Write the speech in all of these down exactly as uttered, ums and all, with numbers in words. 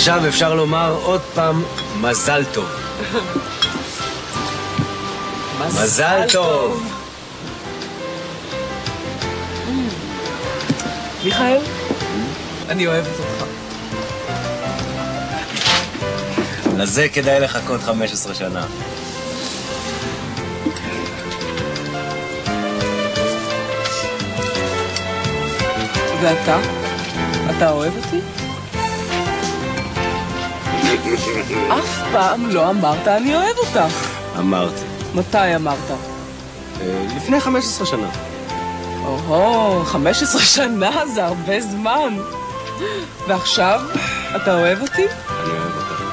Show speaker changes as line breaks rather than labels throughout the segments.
עכשיו אפשר לומר עוד פעם מזל טוב. מזל טוב.
מיכאל, אני אוהבת אותך.
לזה כדאי לחכות חמש עשרה שנה.
ואתה? אתה אוהב אותי? אף פעם לא אמרת אני אוהב אותך.
אמרתי.
מתי אמרת?
לפני חמש עשרה שנה.
או-הו, חמש עשרה שנה זה הרבה זמן. ועכשיו, אתה אוהב אותי?
אני אוהב אותך.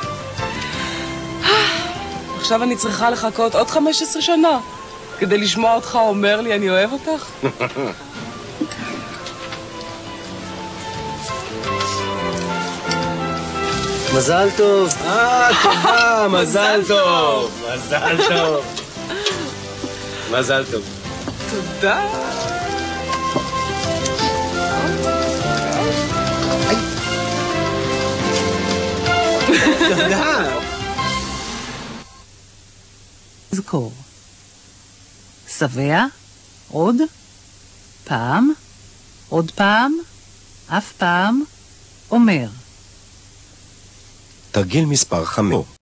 עכשיו אני צריכה לחכות עוד חמש עשרה שנה כדי לשמוע אותך אומר לי אני אוהב אותך?
מזל טוב. אה, טובה, מזל טוב. מזל טוב. מזל טוב.
תודה.
תודה.
זכור. שבע, עוד, פעם, עוד פעם, אף פעם, אומר.
תרגיל מספר חמש.